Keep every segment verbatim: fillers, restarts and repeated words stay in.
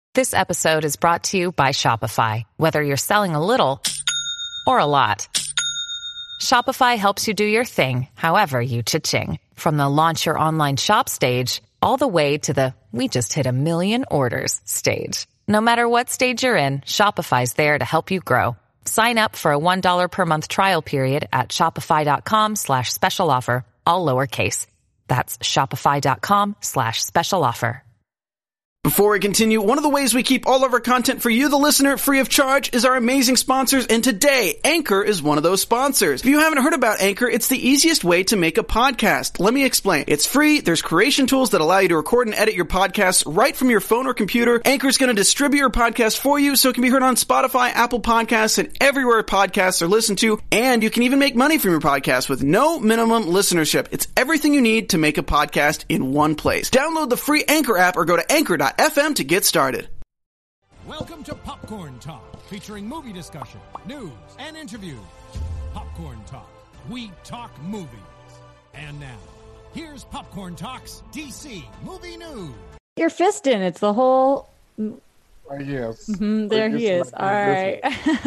This episode is brought to you by Shopify. Whether you're selling a little or a lot, Shopify helps you do your thing, however you cha-ching. From the launch your online shop stage, all the way to the we just hit a million orders stage. No matter what stage you're in, Shopify's there to help you grow. Sign up for a one dollar per month trial period at shopify.com slash special offer, all lowercase. That's shopify.com slash special offer. Before we continue, one of the ways we keep all of our content for you, the listener, free of charge is our amazing sponsors, and today, Anchor is one of those sponsors. If you haven't heard about Anchor, it's the easiest way to make a podcast. Let me explain. It's free, there's creation tools that allow you to record and edit your podcasts right from your phone or computer. Anchor is going to distribute your podcast for you so it can be heard on Spotify, Apple Podcasts, and everywhere podcasts are listened to, and you can even make money from your podcast with no minimum listenership. It's everything you need to make a podcast in one place. Download the free Anchor app or go to anchor dot f m to get started. Welcome to Popcorn Talk, featuring movie discussion, news, and interviews. Popcorn Talk, we talk movies. And now, here's Popcorn Talk's D C Movie News. You're fisting. It's the whole... Right, yes. Mm-hmm, there he is. All right.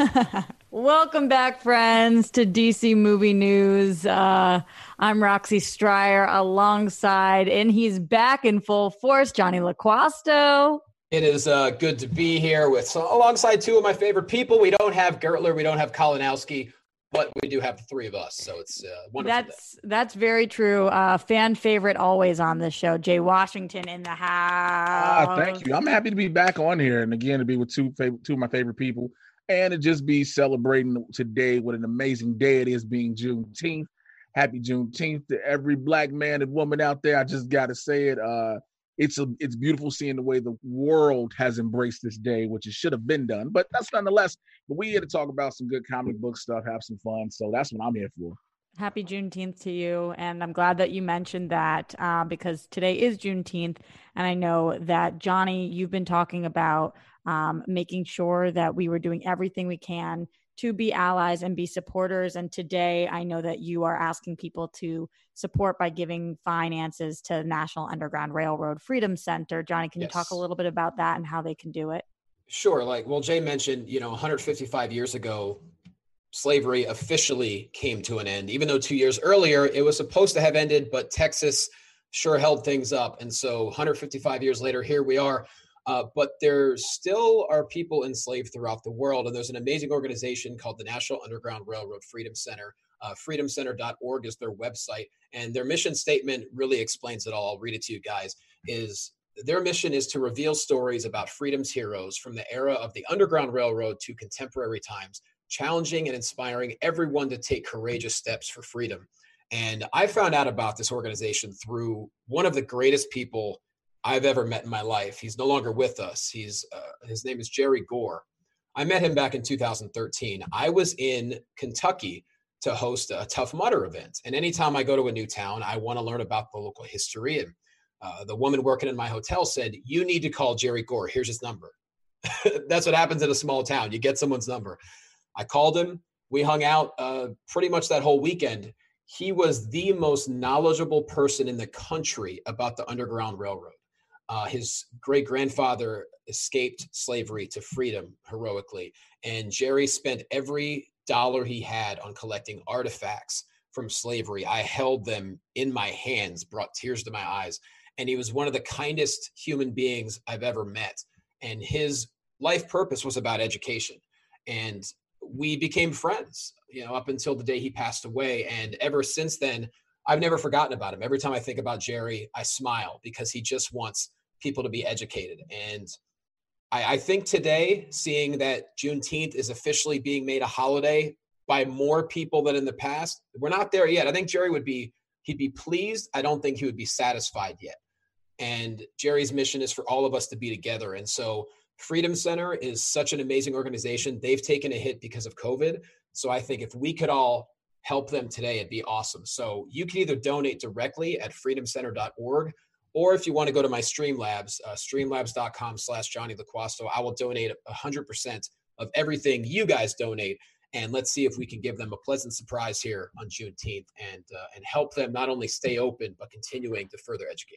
Welcome back, friends, to D C Movie News. Uh, I'm Roxy Stryer alongside, and he's back in full force, Johnny LaQuasto. It is uh, good to be here with so, alongside two of my favorite people. We don't have Gertler, we don't have Kalinowski, but we do have the three of us, so it's uh, wonderful. That's that's very true. Uh, fan favorite always on this show, Jay Washington in the house. Ah, thank you. I'm happy to be back on here, and again to be with two favorite, two of my favorite people, and to just be celebrating today what an amazing day it is, being Juneteenth. Happy Juneteenth to every black man and woman out there. I just got to say it. Uh, it's a, it's beautiful seeing the way the world has embraced this day, which it should have been done, but that's nonetheless. But we here to talk about some good comic book stuff, have some fun. So that's what I'm here for. Happy Juneteenth to you. And I'm glad that you mentioned that uh, because today is Juneteenth. And I know that, Johnny, you've been talking about um, making sure that we were doing everything we can to be allies and be supporters. And today I know that you are asking people to support by giving finances to National Underground Railroad Freedom Center. Johnny, can yes. you talk a little bit about that and how they can do it? Sure. Like, well, Jay mentioned, you know, one hundred fifty-five years ago, slavery officially came to an end, even though two years earlier it was supposed to have ended, but Texas sure held things up. And so one hundred fifty-five years later, here we are. Uh, but there still are people enslaved throughout the world. And there's an amazing organization called the National Underground Railroad Freedom Center. Uh, freedom center dot org is their website. And their mission statement really explains it all. I'll read it to you guys. Is their mission is to reveal stories about freedom's heroes from the era of the Underground Railroad to contemporary times, challenging and inspiring everyone to take courageous steps for freedom. And I found out about this organization through one of the greatest people I've ever met in my life. He's no longer with us. He's uh, his name is Jerry Gore. I met him back in two thousand thirteen. I was in Kentucky to host a Tough Mudder event. And anytime I go to a new town, I want to learn about the local history. And uh, the woman working in my hotel said, you need to call Jerry Gore. Here's his number. That's what happens in a small town. You get someone's number. I called him. We hung out uh, pretty much that whole weekend. He was the most knowledgeable person in the country about the Underground Railroad. Uh, his great-grandfather escaped slavery to freedom heroically, and Jerry spent every dollar he had on collecting artifacts from slavery. I held them in my hands, brought tears to my eyes, and he was one of the kindest human beings I've ever met, and his life purpose was about education, and we became friends, you know, up until the day he passed away, and ever since then, I've never forgotten about him. Every time I think about Jerry, I smile because he just wants people to be educated. And I, I think today, seeing that Juneteenth is officially being made a holiday by more people than in the past, we're not there yet. I think Jerry would be, he'd be pleased. I don't think he would be satisfied yet. And Jerry's mission is for all of us to be together. And so Freedom Center is such an amazing organization. They've taken a hit because of COVID. So I think if we could all help them today, it'd be awesome. So you can either donate directly at freedom center dot org, or if you want to go to my Streamlabs, uh, streamlabs.com slash Johnny LaQuasto, I will donate one hundred percent of everything you guys donate. And let's see if we can give them a pleasant surprise here on Juneteenth and uh, and help them not only stay open, but continuing to further educate.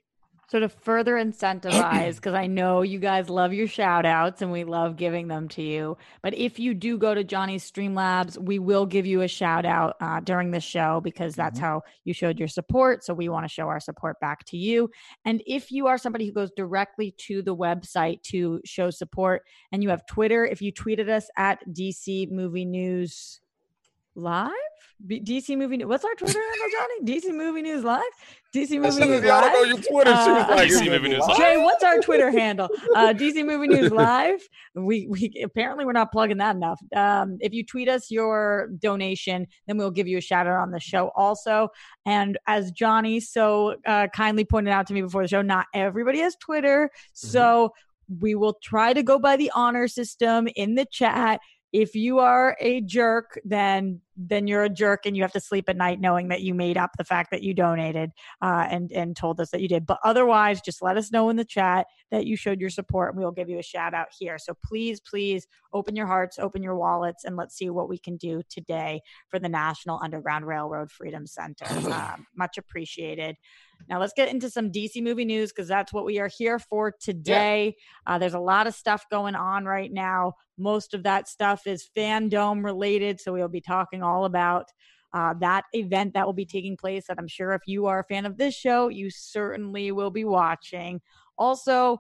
So to further incentivize, because I know you guys love your shout outs and we love giving them to you. But if you do go to Johnny's Streamlabs, we will give you a shout out uh, during the show because that's mm-hmm. how you showed your support. So we want to show our support back to you. And if you are somebody who goes directly to the website to show support and you have Twitter, if you tweeted us at D C Movie News Live, B- D C Movie News. What's our Twitter handle, Johnny? D C Movie News Live. D C Movie News Live. I don't know your Twitter. Uh, she was like, D C Movie News Live. Jay, what's our Twitter handle? Uh, D C Movie News Live. We we apparently we're not plugging that enough. Um, if you tweet us your donation, then we'll give you a shout out on the show also. And as Johnny so uh, kindly pointed out to me before the show, not everybody has Twitter, so mm-hmm. we will try to go by the honor system in the chat. If you are a jerk, then then you're a jerk and you have to sleep at night knowing that you made up the fact that you donated uh, and, and told us that you did. But otherwise, just let us know in the chat that you showed your support and we will give you a shout out here. So please, please open your hearts, open your wallets, and let's see what we can do today for the National Underground Railroad Freedom Center. Uh, much appreciated. Now let's get into some D C movie news because that's what we are here for today. Yeah. Uh, there's a lot of stuff going on right now. Most of that stuff is fandom related, so we'll be talking all about uh, that event that will be taking place that I'm sure if you are a fan of this show, you certainly will be watching. Also,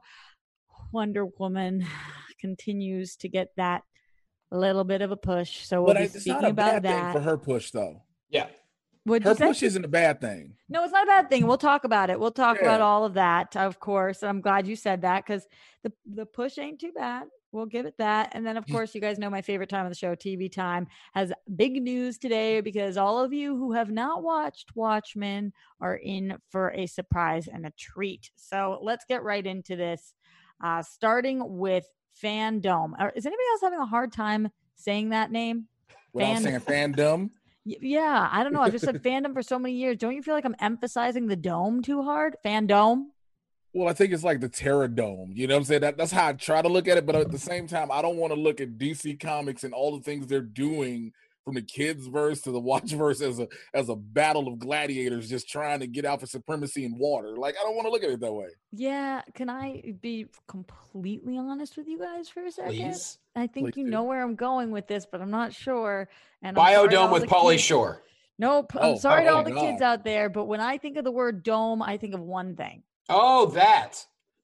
Wonder Woman continues to get that little bit of a push, so we'll but be it's speaking not a about bad that. Thing for her push, though. Yeah. What'd her push isn't a bad thing. No, it's not a bad thing. We'll talk about it. We'll talk yeah. about all of that, of course. And I'm glad you said that because the, the push ain't too bad. We'll give it that. And then, of course, you guys know my favorite time of the show, T V Time, has big news today because all of you who have not watched Watchmen are in for a surprise and a treat. So let's get right into this, uh, starting with Fandom. Is anybody else having a hard time saying that name? Without Fan- saying fandom? Yeah, I don't know. I've just said fandom for so many years. Don't you feel like I'm emphasizing the dome too hard? Fandom? Well, I think it's like the Terror Dome. You know what I'm saying? That, that's how I try to look at it. But at the same time, I don't want to look at D C Comics and all the things they're doing from the kids verse to the watch verse as a as a battle of gladiators just trying to get out for supremacy in water. Like, I don't want to look at it that way. Yeah. Can I be completely honest with you guys for a second? Please. I think Please you do. know where I'm going with this, but I'm not sure. And Biodome with Pauly Shore. Nope. Oh, I'm sorry oh, to all the God. kids out there, but when I think of the word dome, I think of one thing. Oh, that.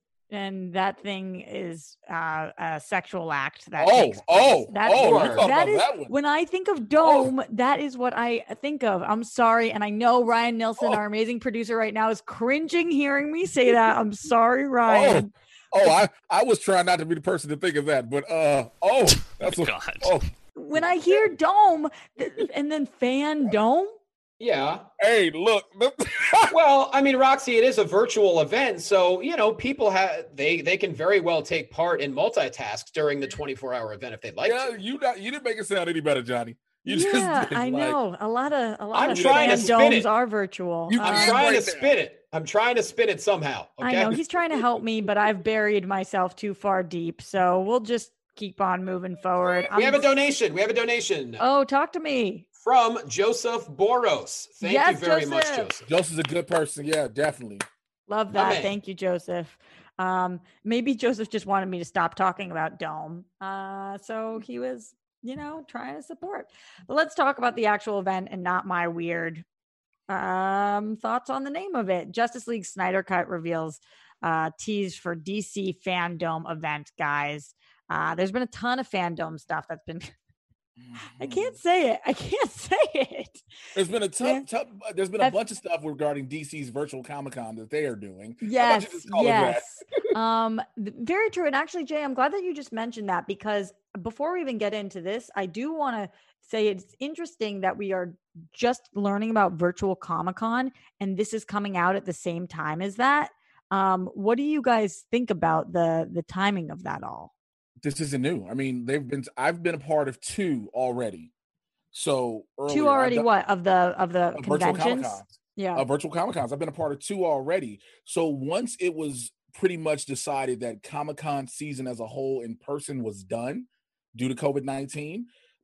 And that thing is uh, a sexual act. That Oh, takes place. oh, That's, oh, you're talking that about is that one. when I think of dome. Oh. That is what I think of. I'm sorry, and I know Ryan Nilsson, Oh. our amazing producer right now, is cringing hearing me say that. I'm sorry, Ryan. Oh, oh I, I was trying not to be the person to think of that, but uh, oh, that's oh what. God. Oh, When I hear dome, th- and then fan dome. Yeah. hey, look. Well, I mean, Roxy, it is a virtual event, so you know people have they they can very well take part in multitasks during the twenty-four hour event if they'd like yeah, to. you not, you didn't make it sound any better, Johnny. You Yeah, just did, I like, know. A lot of a lot I'm of trying to fan spin domes it. are virtual. You I'm can Um, trying right to there. spin it. I'm trying to spin it somehow. Okay? I know he's trying to help me, but I've buried myself too far deep. So we'll just keep on moving forward. We I'm- have a donation. We have a donation Oh, talk to me. from Joseph Boros. Thank Yes, you very much, Joseph. Joseph. Joseph's a good person. Yeah, definitely. Love My that. man. Thank you, Joseph. Um, maybe Joseph just wanted me to stop talking about Dome. Uh, so he was, you know, trying to support. But let's talk about the actual event and not my weird um, thoughts on the name of it. Justice League Snyder Cut reveals uh, tease for D C Fandom event, guys. Uh, there's been a ton of Fandom stuff that's been. I can't say it. I can't say it. There's been a tough, Yeah. tough there's been a That's- bunch of stuff regarding D C's virtual Comic-Con that they are doing. How about Yes, you just call it that? yes. um, th- very true. And actually, Jay, I'm glad that you just mentioned that because before we even get into this, I do want to say it's interesting that we are just learning about virtual Comic-Con and this is coming out at the same time as that. Um, what do you guys think about the the timing of that all? This isn't new. I mean, they've been I've been a part of two already. So earlier, Two I've already done- what of the of the uh, virtual conventions? Comic-Cons. Yeah. Uh, virtual Comic-Cons. I've been a part of two already. So once it was pretty much decided that Comic-Con season as a whole in person was done due to COVID nineteen,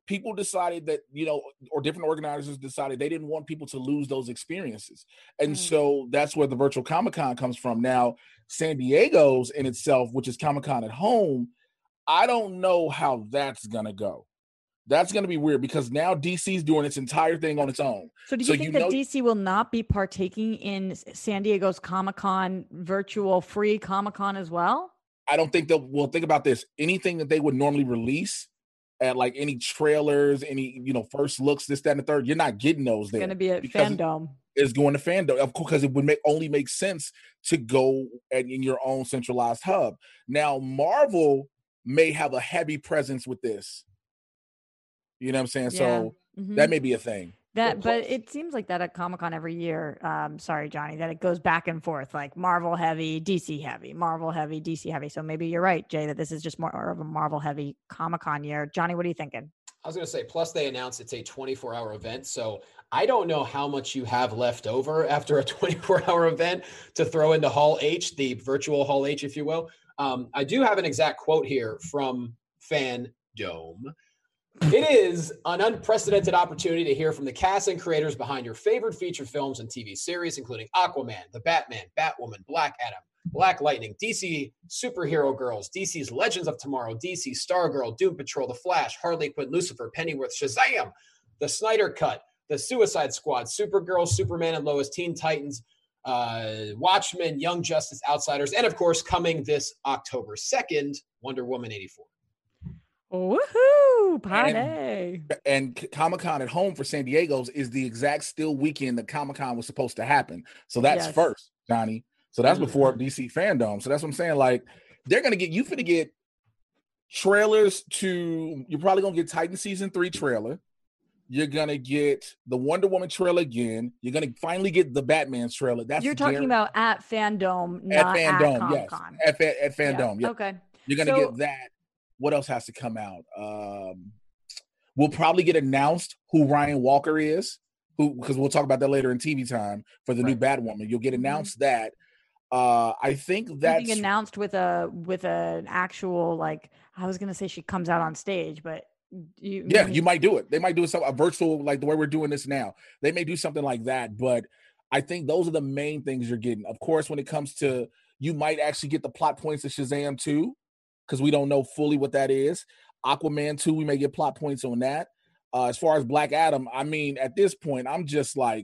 people decided that, you know, or different organizers decided they didn't want people to lose those experiences. And mm. so that's where the virtual Comic-Con comes from. Now, San Diego's in itself, which is Comic-Con at home, I don't know how that's going to go. That's going to be weird because now D C's doing its entire thing on its own. So do you so think you that know- D C will not be partaking in San Diego's Comic-Con virtual free Comic-Con as well? I don't think they'll, well, think about this. Anything that they would normally release at like any trailers, any, you know, first looks, this, that, and the third, you're not getting those there. It's going to be at Fandom. It's going to Fandom, of course, because it would make only make sense to go at, in your own centralized hub. Now, Marvel may have a heavy presence with this. You know what I'm saying? Yeah. So mm-hmm. that may be a thing. That, but it seems like that at Comic-Con every year. Um, sorry, Johnny, that it goes back and forth, like Marvel heavy, D C heavy, Marvel heavy, D C heavy. So maybe you're right, Jay, that this is just more of a Marvel heavy Comic-Con year. Johnny, what are you thinking? I was going to say, plus they announced it's a twenty-four hour event. So I don't know how much you have left over after a twenty-four hour event to throw into Hall H, the virtual Hall H, if you will. Um, I do have an exact quote here from Fandom. It is an unprecedented opportunity to hear from the cast and creators behind your favorite feature films and T V series, including Aquaman, The Batman, Batwoman, Black Adam, Black Lightning, D C Superhero Girls, D C's Legends of Tomorrow, D C Stargirl, Doom Patrol, The Flash, Harley Quinn, Lucifer, Pennyworth, Shazam, The Snyder Cut, The Suicide Squad, Supergirl, Superman and Lois, Teen Titans, uh, Watchmen, Young Justice, Outsiders, and of course, coming this October second, Wonder Woman eighty-four. Woohoo! Party! And, and Comic-Con at home for San Diego's is the exact still weekend that Comic-Con was supposed to happen. So that's yes. first, Johnny. So that's mm-hmm. before D C Fandom. So that's what I'm saying. Like, they're gonna get you finna get trailers to. You're probably gonna get Titan season three trailer. You're gonna get the Wonder Woman trailer again. You're gonna finally get the Batman trailer. That's you're talking guarantee. about at Fandom, not at Fandom. At Comic-Con. Yes, at, at Fandom. Yeah. Yeah. Okay. You're gonna so, get that. What else has to come out? Um, we'll probably get announced who Ryan Walker is, who because we'll talk about that later in T V time for the right. new Batwoman. You'll get announced mm-hmm. that. Uh, I think that's being announced with a with an actual like I was gonna say she comes out on stage, but you, yeah, you might do it. They might do some a virtual like the way we're doing this now. They may do something like that, but I think those are the main things you're getting. Of course, when it comes to you might actually get the plot points of Shazam too. Because we don't know fully what that is. Aquaman two, we may get plot points on that. Uh, as far as Black Adam, I mean, at this point, I'm just like,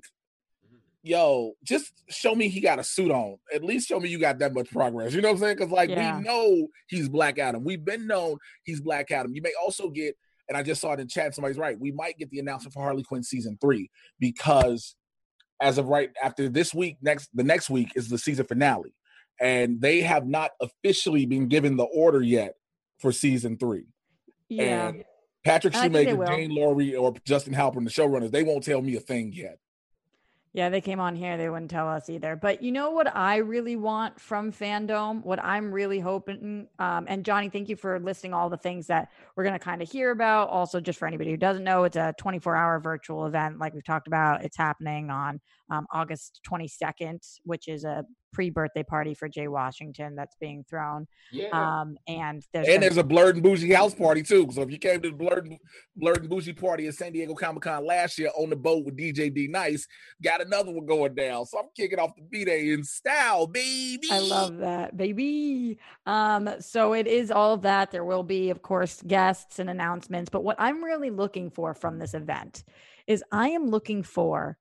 yo, just show me he got a suit on. At least show me you got that much progress. You know what I'm saying? Because, like, yeah. we know he's Black Adam. We've been known he's Black Adam. You may also get, and I just saw it in chat, somebody's right, we might get the announcement for Harley Quinn season three because as of right after this week, next the next week is the season finale. And they have not officially been given the order yet for season three. Yeah. And Patrick Shoemaker, Jane Laurie, or Justin Halpern, the showrunners, they won't tell me a thing yet. Yeah, they came on here. They wouldn't tell us either. But you know what I really want from Fandom? What I'm really hoping, um, and Johnny, thank you for listing all the things that we're going to kind of hear about. Also, just for anybody who doesn't know, it's a twenty-four hour virtual event like we've talked about. It's happening on um, August twenty-second, which is a pre-birthday party for Jay Washington that's being thrown. Yeah. Um, and there's, and there's a Blurred and Bougie house party too. So if you came to the Blurred, Blurred and Bougie party at San Diego Comic-Con last year on the boat with D J D Nice, got another one going down. So I'm kicking off the B-Day in style, baby. I love that, baby. Um, so it is all of that. There will be, of course, guests and announcements. But what I'm really looking for from this event is I am looking for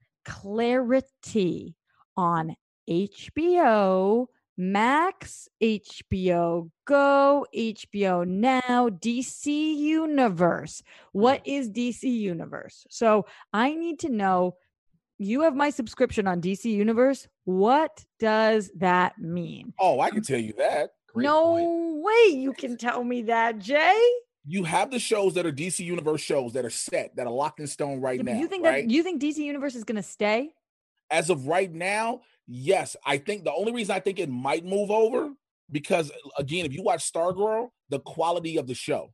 clarity on H B O Max, H B O Go, H B O Now, D C Universe. What is D C Universe? So I need to know, you have my subscription on D C Universe. What does that mean? Oh, I can tell you that. Great no point. way you can tell me that, Jay. You have the shows that are D C Universe shows that are set, that are locked in stone right now. You think right? that you think D C Universe is going to stay? As of right now, yes. I think the only reason I think it might move over because, again, if you watch Stargirl, the quality of the show.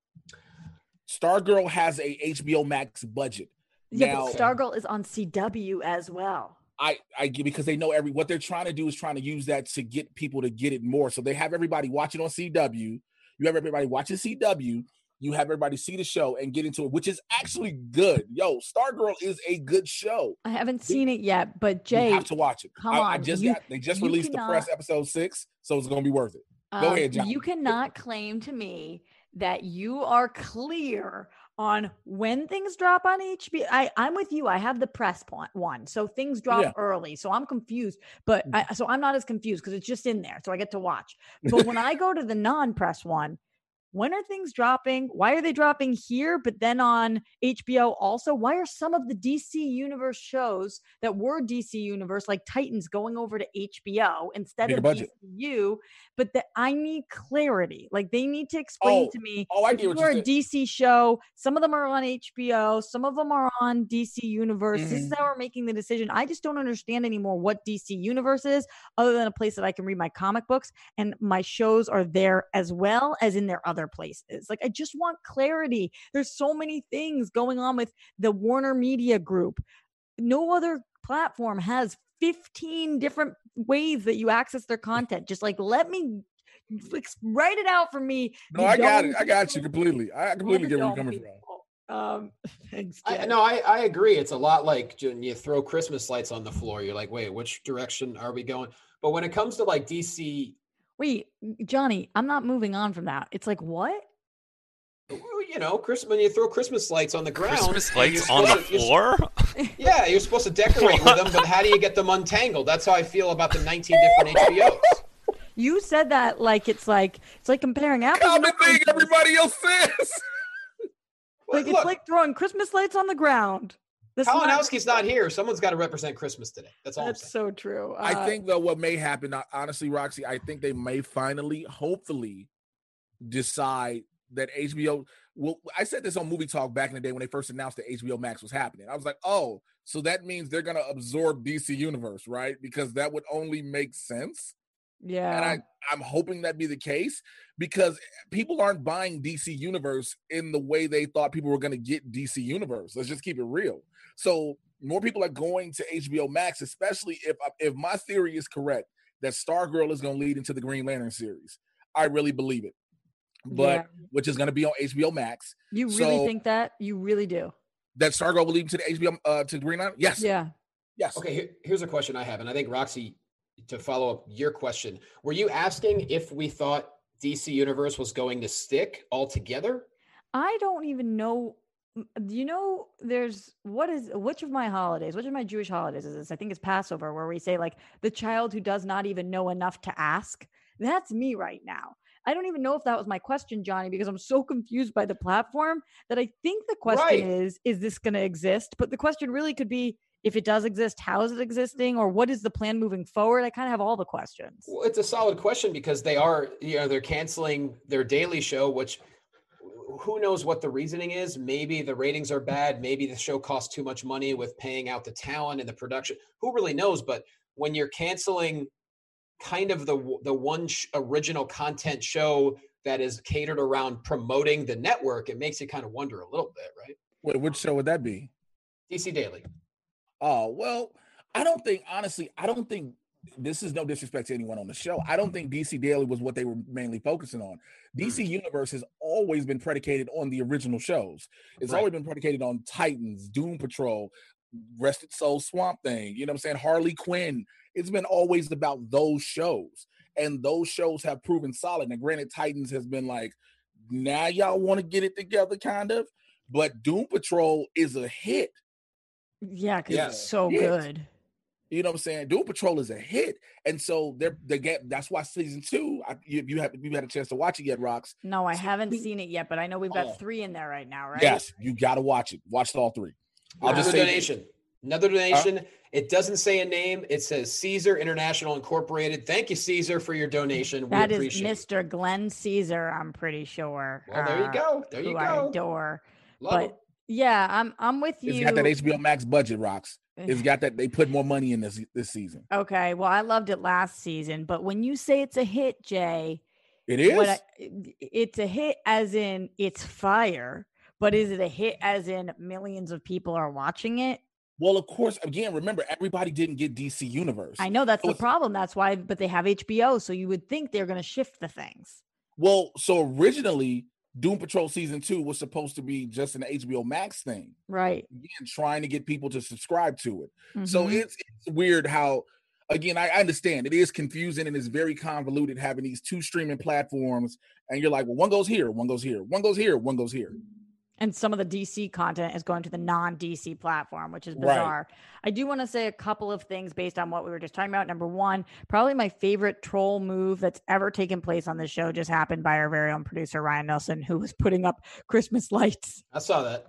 Stargirl has a H B O Max budget. Yeah, now, but Stargirl is on C W as well. I, I get because they know every what they're trying to do is trying to use that to get people to get it more. So they have everybody watching on C W. You have everybody watching C W. You have everybody see the show and get into it, which is actually good. Yo, Stargirl is a good show. I haven't seen it yet, but Jay, you have to watch it. Come I, on, I just you, got they just released cannot, the press episode six, so it's gonna be worth it. Go um, ahead, John. You cannot claim to me that you are clear on when things drop on H B O. I, I'm with you. I have the press point one, so things drop Yeah. early. So I'm confused, but I, so I'm not as confused because it's just in there, so I get to watch. But when I go to the non-press one, when are things dropping? Why are they dropping here, but then on H B O also? Why are some of the D C Universe shows that were D C Universe, like Titans, going over to H B O instead Bigger of budget. D C U? But that I need clarity. Like they need to explain Oh, to me. oh, I if get what you're you a said. D C show. Some of them are on H B O. Some of them are on D C Universe. This is Mhm. how we're making the decision. I just don't understand anymore what D C Universe is, other than a place that I can read my comic books, and my shows are there as well as in their other places. Like I just want clarity. There's so many things going on with the Warner Media Group. No other platform has fifteen different ways that you access their content. Just like let me ex- write it out for me. No, You I got don't it. I got you people. completely. I completely get where you're coming from. People. Um, thanks, I, Jay. no, I, I agree. It's a lot like when you throw Christmas lights on the floor. You're like, wait, which direction are we going? But when it comes to like D C, Wait, Johnny, I'm not moving on from that. It's like what? you know, Chris, when you throw Christmas lights on the ground, Christmas and you're lights on the supposed to- you're- floor? Yeah, you're supposed to decorate with them, but how do you get them untangled? That's how I feel about the nineteen different H B Os. You said that like it's like it's like comparing apples. and Common thing oranges. everybody else says. Like it's Look, like throwing Christmas lights on the ground. This is not- Kalinowski's not here. Someone's got to represent Christmas today. That's all I'm That's saying. so true. I Uh, think though what may happen, uh, honestly, Roxy, I think they may finally, hopefully, decide that H B O. Well, I said this on Movie Talk back in the day when they first announced that H B O Max was happening. I was like, oh, so that means they're gonna absorb D C Universe, right? Because that would only make sense. yeah. And I, I'm hoping that be the case because people aren't buying D C Universe in the way they thought people were going to get D C Universe. Let's just keep it real. So more people are going to H B O Max, especially if if my theory is correct that Stargirl is going to lead into the Green Lantern series. I really believe it, but Yeah. which is going to be on H B O Max. You really so- think that? You really do? That Stargirl will lead to the H B O uh, to Green Lantern. Yes, Yeah. yes. Okay, here, here's a question I have, and I think Roxy, to follow up your question, were you asking if we thought D C Universe was going to stick altogether? I don't even know. Do you know there's what is which of my holidays, which of my Jewish holidays is this? I think it's Passover, where we say like the child who does not even know enough to ask. That's me right now. I don't even know if that was my question, Johnny, because I'm so confused by the platform that I think the question Right. is, is this going to exist? But the question really could be, if it does exist, how is it existing? Or what is the plan moving forward? I kind of have all the questions. Well, it's a solid question because they are, you know, they're canceling their daily show, which who knows what the reasoning is. Maybe the ratings are bad. Maybe the show costs too much money with paying out the talent and the production. Who really knows? But when you're canceling kind of the the one sh- original content show that is catered around promoting the network, it makes you kind of wonder a little bit, right? Wait, which show would that be? D C Daily. Oh, well, I don't think, honestly, I don't think this is no disrespect to anyone on the show. I don't think D C Daily was what they were mainly focusing on. D C Universe has always been predicated on the original shows. It's Right. always been predicated on Titans, Doom Patrol, Rested Soul, Swamp Thing, you know what I'm saying? Harley Quinn. It's been always about those shows. And those shows have proven solid. Now, granted, Titans has been like, now y'all want to get it together, kind of. But Doom Patrol is a hit. Yeah, because Yes. it's so Yes. good. You know what I'm saying? Doom Patrol is a hit, and so they're they get. That's why season two. I, you you have you had a chance to watch it yet, Rox? No, I So- haven't seen it yet, but I know we've got Oh. three in there right now, right? Yes, you got to watch it. Watch all three. I'll Another just say donation. Another donation. It doesn't say a name. It says Caesar International Incorporated. Thank you, Caesar, for your donation. We That is appreciate it. Mister Glenn Caesar, I'm pretty sure. Well, there you uh, go. There you who I go. adore. Love but 'em. yeah, I'm I'm with you. it's got that H B O Max budget, Rox. It's got that they put more money in this this season. Okay, well, I loved it last season, but when you say it's a hit, Jay, It is. what I, it's a hit as in it's fire, but is it a hit as in millions of people are watching it? Well, of course. Again, remember everybody didn't get D C Universe. I know that's So the it's- problem. That's why, but they have H B O, so you would think they're going to shift the things. Well, so originally Doom Patrol season two was supposed to be just an H B O Max thing, right? Again, trying to get people to subscribe to it. Mm-hmm. So it's it's weird how, again, I, I understand it is confusing and it's very convoluted having these two streaming platforms, and you're like, well, one goes here, one goes here, one goes here, one goes here. And some of the D C content is going to the non-D C platform, which is bizarre. Right. I do want to say a couple of things based on what we were just talking about. Number one, probably my favorite troll move that's ever taken place on this show just happened by our very own producer, Ryan Nelson, who was putting up Christmas lights. I saw that.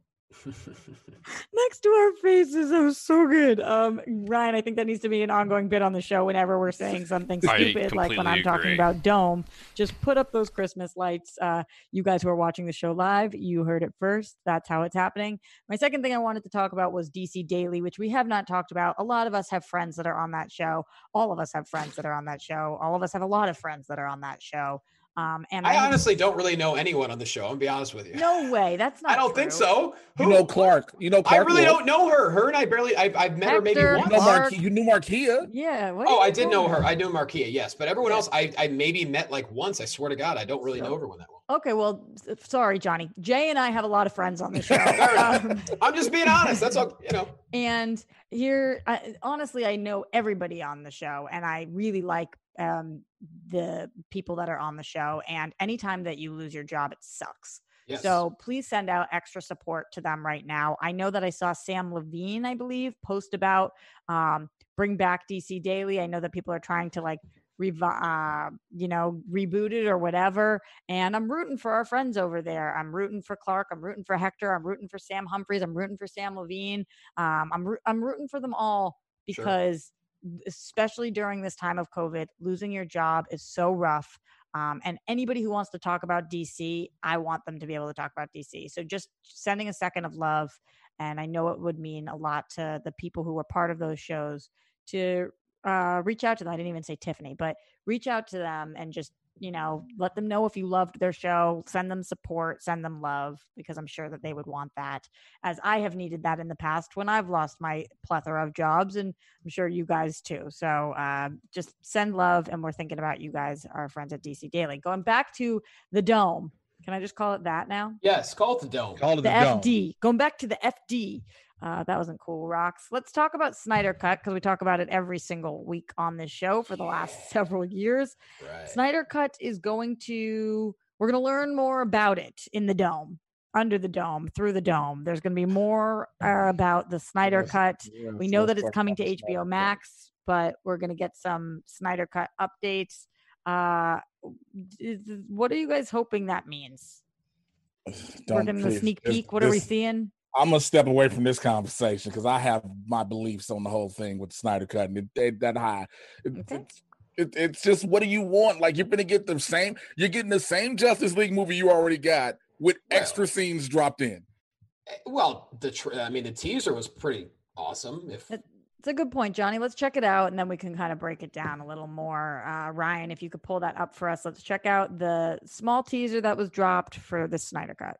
Next to our faces. That was so good. Um, Ryan, I think that needs to be an ongoing bit on the show whenever we're saying something stupid, like when I'm agree. talking about Dome. Just put up those Christmas lights. Uh, you guys who are watching the show live, you heard it first. That's how it's happening. My second thing I wanted to talk about was D C Daily, which we have not talked about. A lot of us have friends that are on that show. All of us have friends that are on that show. All of us have a lot of friends that are on that show. Um, and I, I honestly don't really know anyone on the show. I'll be honest with you. No way. That's not I don't true. think so. Who? You know Clark. You know Clark. I really Wolf. don't know her. Her and I barely, I've, I've met Hector, her maybe once. You know, Mar- you knew Markia? Yeah. What oh, I did know her. I knew Markia, yes. But everyone yeah. else, I, I maybe met like once. I swear to God, I don't really so, know everyone that well. Okay, well, sorry, Johnny. Jay and I have a lot of friends on the show. um, I'm just being honest. That's all, you know. And here, I, honestly, I know everybody on the show, and I really like um, the people that are on the show. And anytime that you lose your job, it sucks. Yes. So please send out extra support to them right now. I know that I saw Sam Levine, I believe, post about um, bring back D C Daily. I know that people are trying to like Rev- uh, you know, reboot it or whatever. And I'm rooting for our friends over there. I'm rooting for Clark. I'm rooting for Hector. I'm rooting for Sam Humphries. I'm rooting for Sam Levine. Um, I'm ro- I'm rooting for them all because, sure. especially during this time of COVID, losing your job is so rough. Um, and anybody who wants to talk about D C, I want them to be able to talk about D C. So just sending a second of love. And I know it would mean a lot to the people who were part of those shows to Uh, reach out to them. I didn't even say Tiffany, but reach out to them and just, you know, let them know if you loved their show, send them support, send them love, because I'm sure that they would want that, as I have needed that in the past when I've lost my plethora of jobs, and I'm sure you guys too. So uh, just send love, and we're thinking about you guys, our friends at D C Daily. Going back to the Dome. Can I just call it that now? Yes, call it the Dome. Call it the, the Dome. F D. Going back to the F D. Uh, that wasn't cool, Rocks. Let's talk about Snyder Cut, because we talk about it every single week on this show for the last several years. Right. Snyder Cut is going to, we're going to learn more about it in the Dome, under the Dome, through the Dome. There's going to be more uh, about the Snyder Cut. Yeah, we know that it's coming to H B O Max, but we're going to get some Snyder Cut updates. Uh, is, what are you guys hoping that means? Don't we're getting a sneak peek. What this, are we seeing? I'm gonna step away from this conversation because I have my beliefs on the whole thing with Snyder Cut, and it, it that high. It, okay. it's, it, it's just, what do you want? Like, you're gonna get the same. You're getting the same Justice League movie you already got with well, extra scenes dropped in. Well, the tra- I mean, the teaser was pretty awesome. If it's a good point, Johnny. Let's check it out, and then we can kind of break it down a little more. Uh, Ryan, if you could pull that up for us, let's check out the small teaser that was dropped for the Snyder Cut.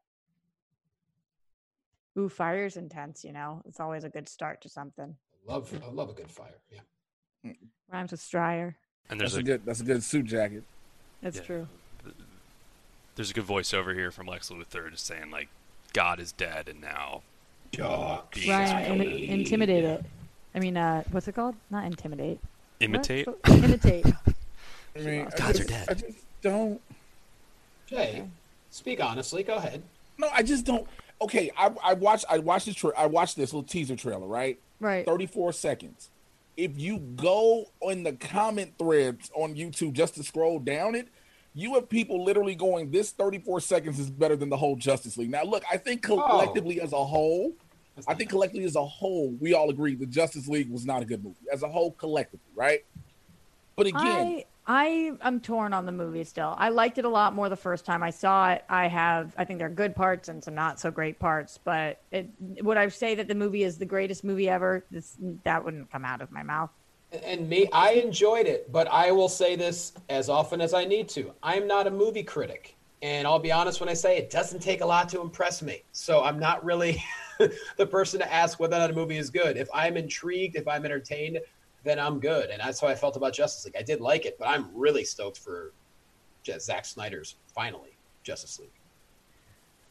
Ooh, fire's intense, you know. It's always a good start to something. I love I love a good fire, yeah. Rhymes with Stryer. And there's that's a, a good that's a good suit jacket. That's yeah. true. There's a good voiceover here from Lex Luthor just saying, like, God is dead and now Ryan, Im- intimidate it. I mean, uh, what's it called? Not intimidate. Imitate? What? Imitate. I mean, Gods I just, are dead. I just don't. Jay, okay. Speak honestly. Go ahead. No, I just don't. Okay, I, I watched. I watched this. Tra- I watched this little teaser trailer. Right. Right. thirty-four seconds. If you go in the comment threads on YouTube just to scroll down it, you have people literally going, "This thirty-four seconds is better than the whole Justice League." Now, look, I think collectively oh. as a whole, I think collectively as a whole, we all agree the Justice League was not a good movie as a whole, collectively, right? But again. I- I am torn on the movie still. I liked it a lot more the first time I saw it. I have, I think there are good parts and some not so great parts, but it, would I say that the movie is the greatest movie ever? This, that wouldn't come out of my mouth. And me, I enjoyed it, but I will say this as often as I need to. I'm not a movie critic. And I'll be honest when I say it doesn't take a lot to impress me. So I'm not really the person to ask whether or not a movie is good. If I'm intrigued, if I'm entertained, then I'm good. And that's how I felt about Justice League. I did like it, but I'm really stoked for Zack Snyder's, finally, Justice League.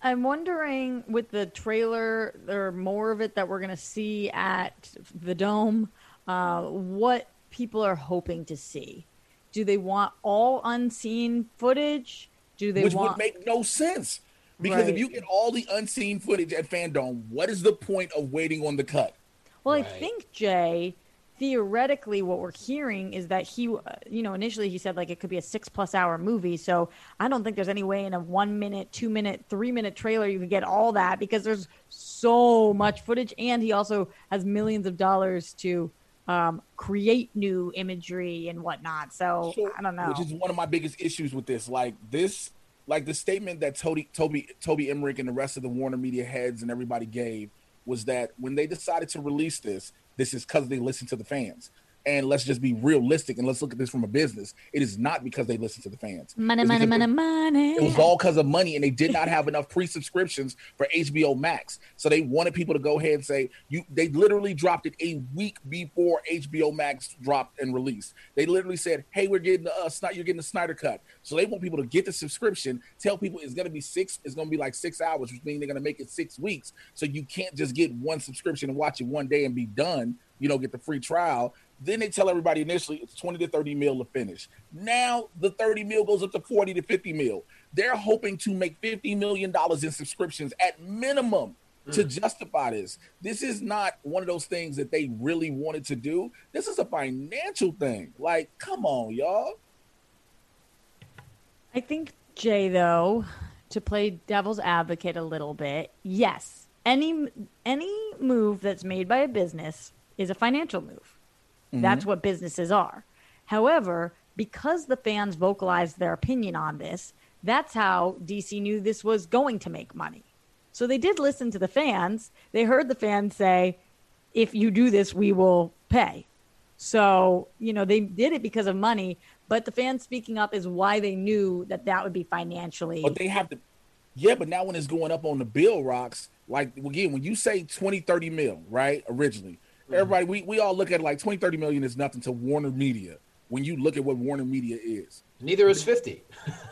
I'm wondering with the trailer or more of it that we're going to see at the Dome, uh, what people are hoping to see. Do they want all unseen footage? Do they Which want... would make no sense. Because Right. if you get all the unseen footage at Fandom, what is the point of waiting on the cut? Well, Right. I think, Jay, theoretically what we're hearing is that he, uh, you know, initially he said like it could be a six plus hour movie. So I don't think there's any way in a one minute, two minute, three minute trailer you could get all that because there's so much footage. And he also has millions of dollars to um, create new imagery and whatnot. So, So, I don't know. Which is one of my biggest issues with this. Like this, like the statement that Toby, Toby, Toby Emmerich and the rest of the Warner Media heads and everybody gave was that when they decided to release this, this is because they listen to the fans. And let's just be realistic and let's look at this from a business. It is not because they listen to the fans. Money, It's money, because money, they- money. It was all because of money, and they did not have enough pre-subscriptions for H B O Max. So they wanted people to go ahead and say, "You." They literally dropped it a week before H B O Max dropped and released. They literally said, "Hey, we're getting the uh, Snyder, you're getting the Snyder cut." So they want people to get the subscription. Tell people it's going to be six. It's going to be like six hours, which means they're going to make it six weeks. So you can't just get one subscription and watch it one day and be done. You know, get the free trial. Then they tell everybody initially it's twenty to thirty mil to finish. Now the thirty mil goes up to forty to fifty mil. They're hoping to make fifty million dollars in subscriptions at minimum mm. to justify this. This is not one of those things that they really wanted to do. This is a financial thing. Like, come on, y'all. I think, Jay, though, to play devil's advocate a little bit, yes, any any move that's made by a business is a financial move. Mm-hmm. That's what businesses are. However, because the fans vocalized their opinion on this, that's how D C knew this was going to make money. So they did listen to the fans. They heard the fans say, if you do this, we will pay. So, you know, they did it because of money, but the fans speaking up is why they knew that that would be financially. But they have to, yeah, but now when it's going up on the bill, Rocks, like, again, when you say twenty, thirty mil, right, originally, mm-hmm. everybody, we, we all look at it like twenty, thirty million is nothing to Warner Media when you look at what Warner Media is. Neither is fifty.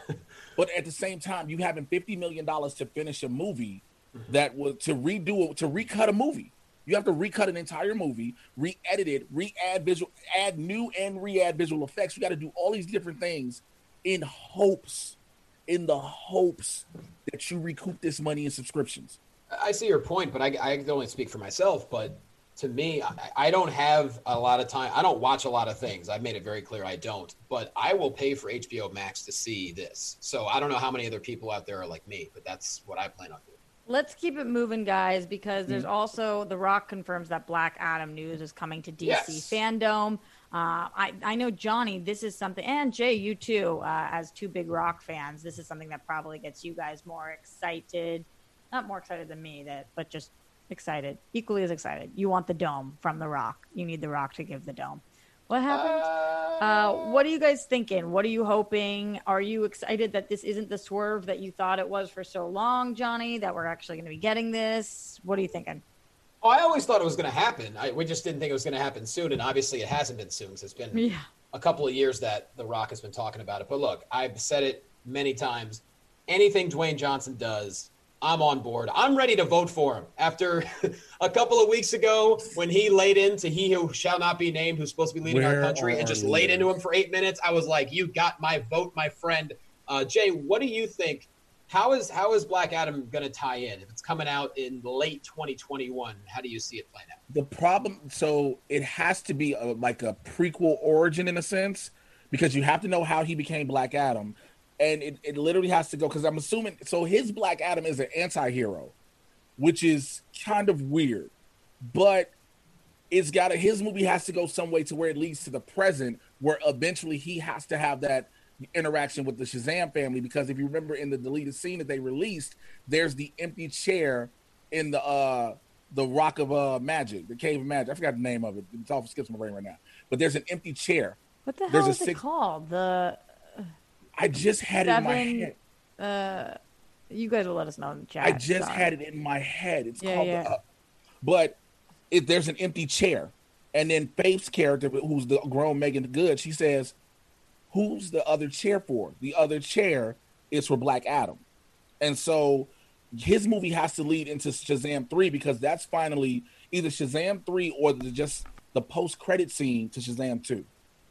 But at the same time, you having fifty million dollars to finish a movie mm-hmm. that was to redo it, to recut a movie. You have to recut an entire movie, re-edit it, re-add visual, add new and re-add visual effects. You got to do all these different things in hopes, in the hopes that you recoup this money in subscriptions. I see your point, but I, I can only speak for myself. But to me, I, I don't have a lot of time. I don't watch a lot of things. I've made it very clear I don't. But I will pay for H B O Max to see this. So I don't know how many other people out there are like me, but that's what I plan on doing. Let's keep it moving, guys, because there's mm-hmm. also The Rock confirms that Black Adam news is coming to D C yes. Fandom. Uh, I, I know, Johnny, this is something, and Jay, you too, uh, as two big Rock fans, this is something that probably gets you guys more excited. Not more excited than me, that, but just excited, equally as excited. You want the dome from The Rock. You need The Rock to give the dome. What happened? Uh, uh, what are you guys thinking? What are you hoping? Are you excited that this isn't the swerve that you thought it was for so long, Johnny, that we're actually going to be getting this? What are you thinking? Oh, I always thought it was going to happen. I, we just didn't think it was going to happen soon, and obviously it hasn't been soon because it's been yeah. a couple of years that The Rock has been talking about it. But look, I've said it many times. Anything Dwayne Johnson does, I'm on board. I'm ready to vote for him. After a couple of weeks ago when he laid into He Who Shall Not Be Named, who's supposed to be leading Where our country, and just you? laid into him for eight minutes, I was like, you got my vote, my friend. Uh, Jay, what do you think? How is how is Black Adam going to tie in? If it's coming out in late twenty twenty-one, how do you see it playing out? The problem, so it has to be a, like a prequel origin in a sense, because you have to know how he became Black Adam. And it, it literally has to go, because I'm assuming, so his Black Adam is an anti-hero, which is kind of weird. But it's got to, his movie has to go some way to where it leads to the present, where eventually he has to have that interaction with the Shazam family. Because if you remember in the deleted scene that they released, there's the empty chair in the uh, the Rock of uh, Magic, the Cave of Magic. I forgot the name of it. It's off skips my brain right now. But there's an empty chair. What the hell there's is it six- called? The... I just had Seven, it in my head. Uh, you guys will let us know in the chat. I just Sorry. had it in my head. It's yeah, called yeah. The, uh, but if there's an empty chair, and then Faith's character, who's the grown Megan Good, she says, "Who's the other chair for?" The other chair is for Black Adam, and so his movie has to lead into Shazam three because that's finally either Shazam three or the, just the post-credit scene to Shazam two.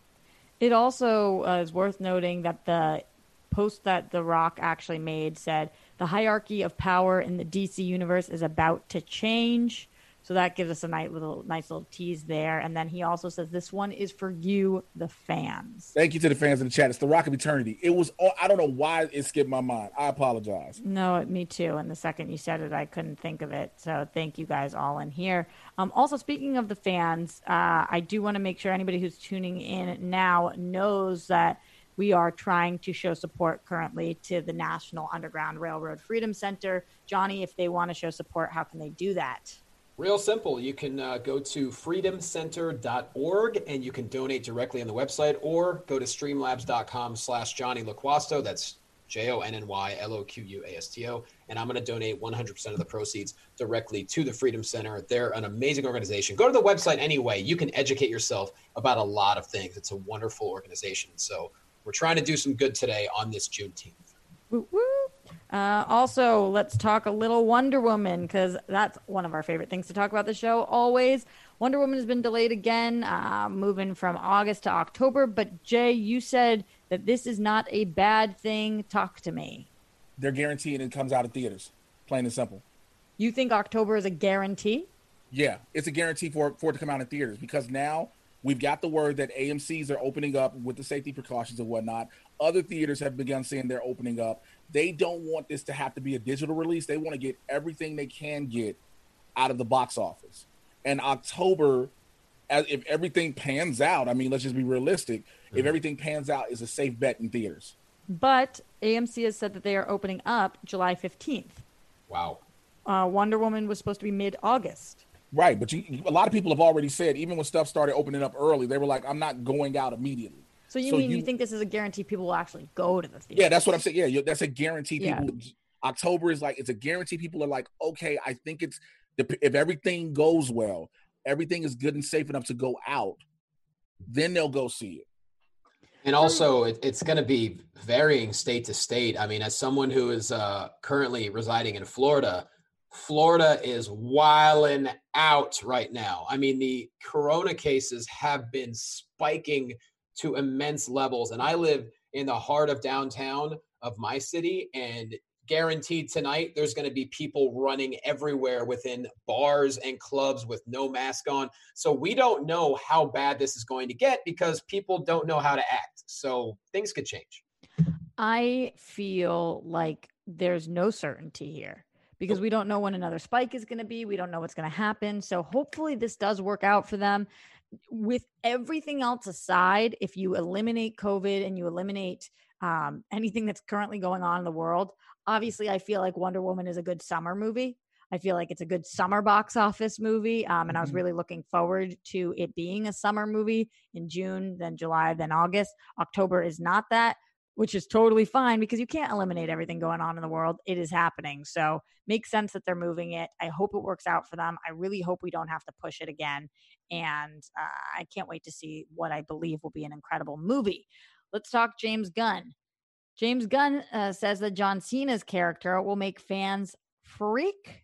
It also uh, is worth noting that the post that The Rock actually made said the hierarchy of power in the D C universe is about to change. So that gives us a nice little, nice little tease there. And then he also says, this one is for you, the fans. Thank you to the fans in the chat. It's The Rock of Eternity. It was, I don't know why it skipped my mind. I apologize. No, me too. And the second you said it, I couldn't think of it. So thank you guys all in here. Um, also, speaking of the fans, uh, I do want to make sure anybody who's tuning in now knows that we are trying to show support currently to the National Underground Railroad Freedom Center. Johnny, if they want to show support, how can they do that? Real simple. You can uh, go to freedom center dot org and you can donate directly on the website, or go to streamlabs.com slash Johnny Loquasto. That's J O N N Y L O Q U A S T O. And I'm going to donate one hundred percent of the proceeds directly to the Freedom Center. They're an amazing organization. Go to the website anyway. You can educate yourself about a lot of things. It's a wonderful organization. So we're trying to do some good today on this Juneteenth. Woo woo. Uh, also, let's talk a little Wonder Woman, because that's one of our favorite things to talk about the show always. Wonder Woman has been delayed again, uh, moving from August to October. But Jay, you said that this is not a bad thing. Talk to me. They're guaranteeing it comes out of theaters, plain and simple. You think October is a guarantee? Yeah, it's a guarantee for, for it to come out in theaters, because now we've got the word that A M Cs are opening up with the safety precautions and whatnot. Other theaters have begun saying they're opening up. They don't want this to have to be a digital release. They want to get everything they can get out of the box office. And October, as if everything pans out, I mean, let's just be realistic. Mm-hmm. If everything pans out, is a safe bet in theaters. But A M C has said that they are opening up July fifteenth. Wow. Uh, Wonder Woman was supposed to be mid-August. Right, but you, a lot of people have already said, even when stuff started opening up early, they were like, I'm not going out immediately. So you so mean you, you think this is a guarantee people will actually go to the theater? Yeah, that's what I'm saying. Yeah, that's a guarantee. People, yeah. October is like, it's a guarantee. People are like, okay, I think it's, if everything goes well, everything is good and safe enough to go out, then they'll go see it. And also, it, it's going to be varying state to state. I mean, as someone who is uh, currently residing in Florida, Florida is wilding out right now. I mean, the corona cases have been spiking to immense levels. And I live in the heart of downtown of my city, and guaranteed tonight there's going to be people running everywhere within bars and clubs with no mask on. So we don't know how bad this is going to get because people don't know how to act. So things could change. I feel like there's no certainty here, because we don't know when another spike is going to be. We don't know what's going to happen. So hopefully this does work out for them. With everything else aside, if you eliminate COVID and you eliminate um, anything that's currently going on in the world, obviously I feel like Wonder Woman is a good summer movie. I feel like it's a good summer box office movie. Um, and I was really looking forward to it being a summer movie in June, then July, then August. October is not that, which is totally fine because you can't eliminate everything going on in the world. It is happening. So makes sense that they're moving it. I hope it works out for them. I really hope we don't have to push it again. And uh, I can't wait to see what I believe will be an incredible movie. Let's talk James Gunn. James Gunn uh, says that John Cena's character will make fans freak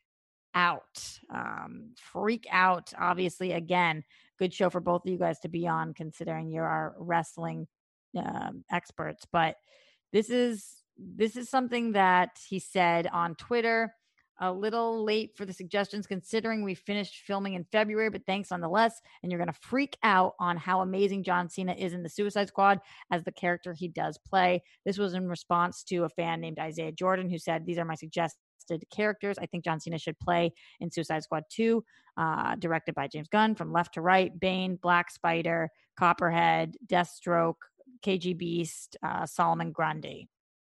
out. Um, freak out, obviously, again, good show for both of you guys to be on, considering you're our wrestling um, experts. But this is this is something that he said on Twitter. A little late for the suggestions, considering we finished filming in February, but thanks nonetheless. And you're going to freak out on how amazing John Cena is in the Suicide Squad as the character he does play. This was in response to a fan named Isaiah Jordan, who said, these are my suggested characters I think John Cena should play in Suicide Squad two, uh, directed by James Gunn. From left to right: Bane, Black Spider, Copperhead, Deathstroke, K G Beast, uh, Solomon Grundy.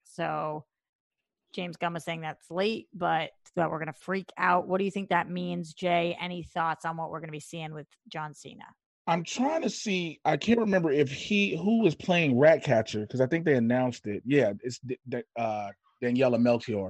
So James Gunn was saying that's late, but that we're going to freak out. What do you think that means, Jay? Any thoughts on what we're going to be seeing with John Cena? I'm trying to see. I can't remember if he who was playing Ratcatcher, because I think they announced it. Yeah, it's uh, Daniela Melchior.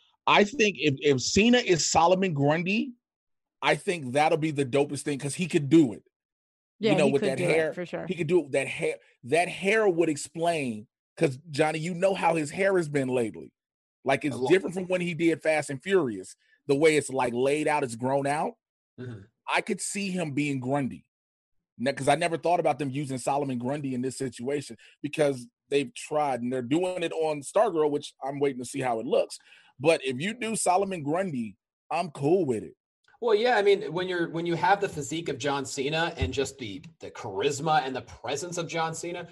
I think if, if Cena is Solomon Grundy, I think that'll be the dopest thing because he could do it. Yeah, you know, he with could that do hair, it, for sure. He could do it. That hair, that hair would explain. Because Johnny, you know how his hair has been lately. Like it's different from when he did Fast and Furious. The way it's like laid out, it's grown out. Mm-hmm. I could see him being Grundy. Because I never thought about them using Solomon Grundy in this situation because they've tried and they're doing it on Stargirl, which I'm waiting to see how it looks. But if you do Solomon Grundy, I'm cool with it. Well, yeah, I mean, when you're when you have the physique of John Cena and just the the charisma and the presence of John Cena,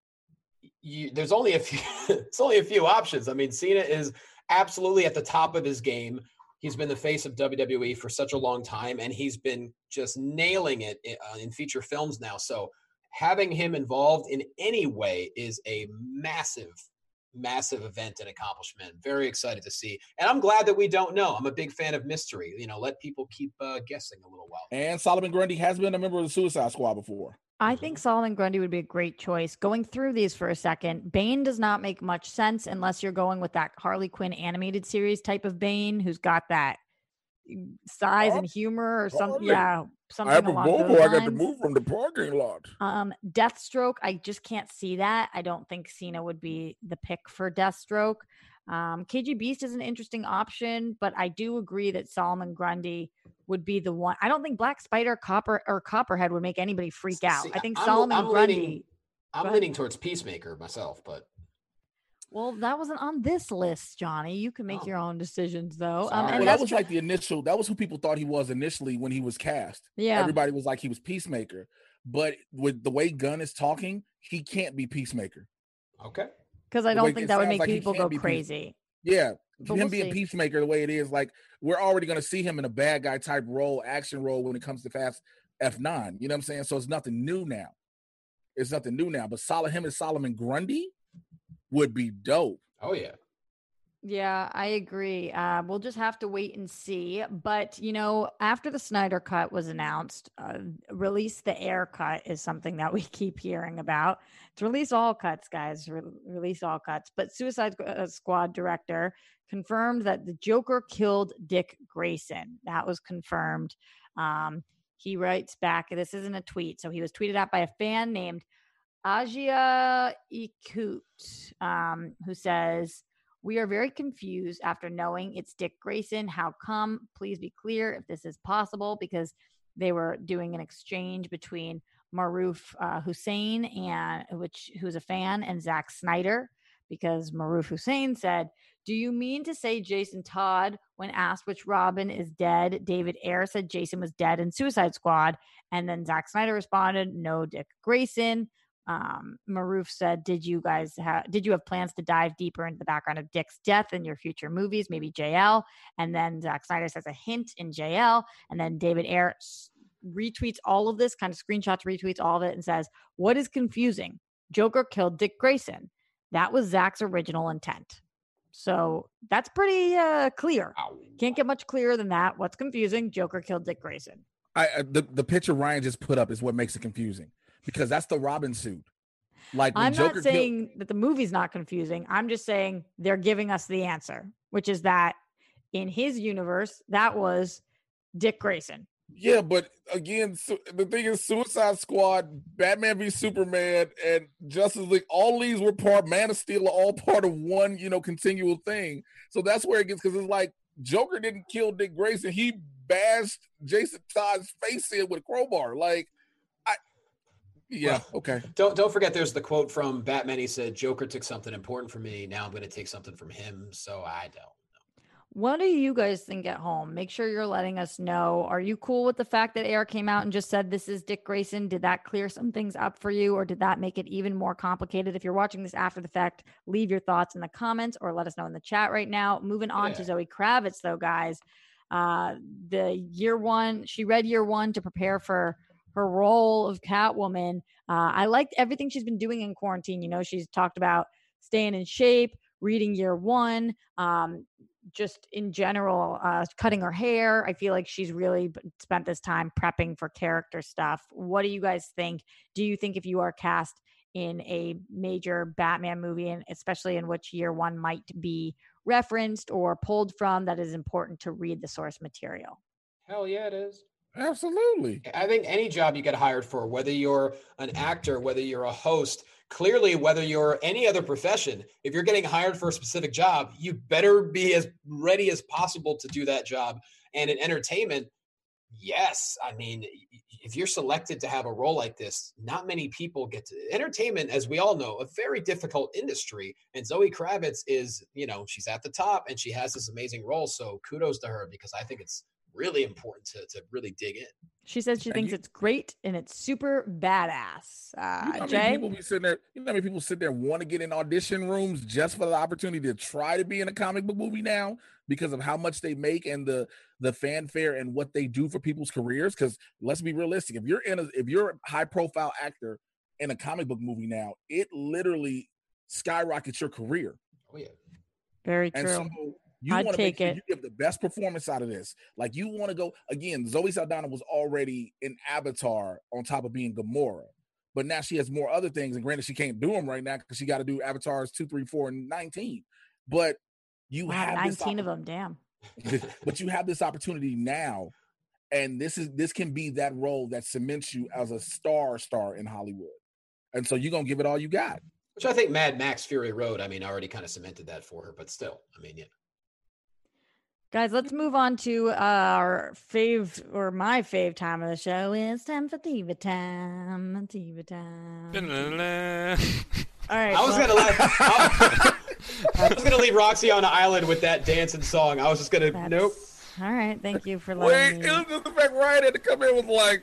you, there's only a few. It's only a few options. I mean, Cena is absolutely at the top of his game. He's been the face of W W E for such a long time, and he's been just nailing it in, uh, in feature films now. So having him involved in any way is a massive, massive event and accomplishment. Very excited to see. And I'm glad that we don't know. I'm a big fan of mystery. You know, let people keep uh, guessing a little while. And Solomon Grundy has been a member of the Suicide Squad before. I think Solomon Grundy would be a great choice. Going through these for a second, Bane does not make much sense unless you're going with that Harley Quinn animated series type of Bane who's got that size oh, and humor or something. Yeah, something I have along a Volvo, those lines. I got to move from the parking lot. Um, Deathstroke, I just can't see that. I don't think Cena would be the pick for Deathstroke. Um, K G Beast is an interesting option, but I do agree that Solomon Grundy would be the one. I don't think Black Spider, Copper, or Copperhead would make anybody freak out. See, I think I'm, Solomon I'm Grundy. Leaning, I'm leaning towards Peacemaker myself, but. Well, that wasn't on this list, Johnny. You can make oh. your own decisions, though. Um, and well, that was like the initial. That was who people thought he was initially when he was cast. Yeah, everybody was like he was Peacemaker, but with the way Gunn is talking, he can't be Peacemaker. Okay. Because I don't think that would make like people go crazy. Yeah, but him we'll being see. Peacemaker the way it is, like we're already going to see him in a bad guy type role, action role when it comes to Fast F nine. You know what I'm saying? So it's nothing new now. It's nothing new now. But Sol- him and Solomon Grundy would be dope. Oh yeah. Yeah, I agree. Uh, we'll just have to wait and see. But, you know, after the Snyder Cut was announced, uh, release the Air Cut is something that we keep hearing about. To release all cuts, guys, Re- release all cuts. But Suicide Squad director confirmed that the Joker killed Dick Grayson. That was confirmed. Um, he writes back, this isn't a tweet. So he was tweeted at by a fan named Ajia Ikut, um, who says, "We are very confused after knowing it's Dick Grayson. How come? Please be clear if this is possible," because they were doing an exchange between Maruf uh, Hussein, and which who's a fan, and Zack Snyder, because Maruf Hussein said, "Do you mean to say Jason Todd?" When asked which Robin is dead, David Ayer said Jason was dead in Suicide Squad. And then Zack Snyder responded, "No, Dick Grayson." Um, Maruf said, did you guys have, did you have plans to dive deeper into the background of Dick's death in your future movies? Maybe J L. And then Zack Snyder says a hint in J L. And then David Ayer retweets all of this, kind of screenshots, retweets all of it and says, "What is confusing? Joker killed Dick Grayson. That was Zack's original intent." So that's pretty uh, clear. Can't get much clearer than that. What's confusing? Joker killed Dick Grayson. I, uh, the, the picture Ryan just put up is what makes it confusing. Because that's the Robin suit. Like I'm Joker not saying killed- that the movie's not confusing. I'm just saying they're giving us the answer, which is that in his universe, that was Dick Grayson. Yeah, but again, so the thing is, Suicide Squad, Batman v Superman, and Justice League, all these were part, Man of Steel are all part of one, you know, continual thing. So that's where it gets, because it's like Joker didn't kill Dick Grayson. He bashed Jason Todd's face in with a crowbar. Like, Yeah, well, okay. Don't don't forget there's the quote from Batman. He said, "Joker took something important from me. Now I'm going to take something from him." So I don't know. What do you guys think at home? Make sure you're letting us know. Are you cool with the fact that Ayer came out and just said this is Dick Grayson? Did that clear some things up for you, or did that make it even more complicated? If you're watching this after the fact, leave your thoughts in the comments or let us know in the chat right now. Moving on yeah. to Zoe Kravitz, though, guys. Uh, the year one, she read year one to prepare for her role of Catwoman. Uh, I liked everything she's been doing in quarantine. You know, she's talked about staying in shape, reading year one, um, just in general, uh, cutting her hair. I feel like she's really spent this time prepping for character stuff. What do you guys think? Do you think if you are cast in a major Batman movie, and especially in which year one might be referenced or pulled from, that is important to read the source material? Hell yeah, it is. Absolutely. I think any job you get hired for, whether you're an actor, whether you're a host, clearly, whether you're any other profession, if you're getting hired for a specific job, you better be as ready as possible to do that job. And in entertainment, yes, I mean, if you're selected to have a role like this, not many people get to entertainment, as we all know, a very difficult industry. And Zoe Kravitz is, you know, she's at the top and she has this amazing role. So kudos to her, because I think it's really important to, to really dig in. She says she thinks you, it's great and it's super badass. Uh, you know Jay? People be sitting there, you know how many people sit there and want to get in audition rooms just for the opportunity to try to be in a comic book movie now because of how much they make and the the fanfare and what they do for people's careers? Because let's be realistic. If you're in a if you're a high profile actor in a comic book movie now, it literally skyrockets your career. Oh yeah. Very true. And so you I'd want to make take sure it. you give the best performance out of this. Like you want to go again. Zoe Saldana was already in Avatar on top of being Gamora, but now she has more other things. And granted, she can't do them right now because she got to do Avatars two, three, four, and nineteen. But you Wow, have nineteen this of them. Damn. but you have this opportunity now, and this is this can be that role that cements you as a star star in Hollywood. And so you're gonna give it all you got. Which I think Mad Max Fury Road, I mean, already kind of cemented that for her, but still, I mean, yeah. Guys, let's move on to our fave or my fave time of the show. It's time for Diva time. Diva time. All right. I was well, gonna let I, I was gonna leave Roxy on an island with that dancing song. I was just gonna that's- nope. All right. Thank you for Wait, letting me. it was just the fact Ryan had to come in with like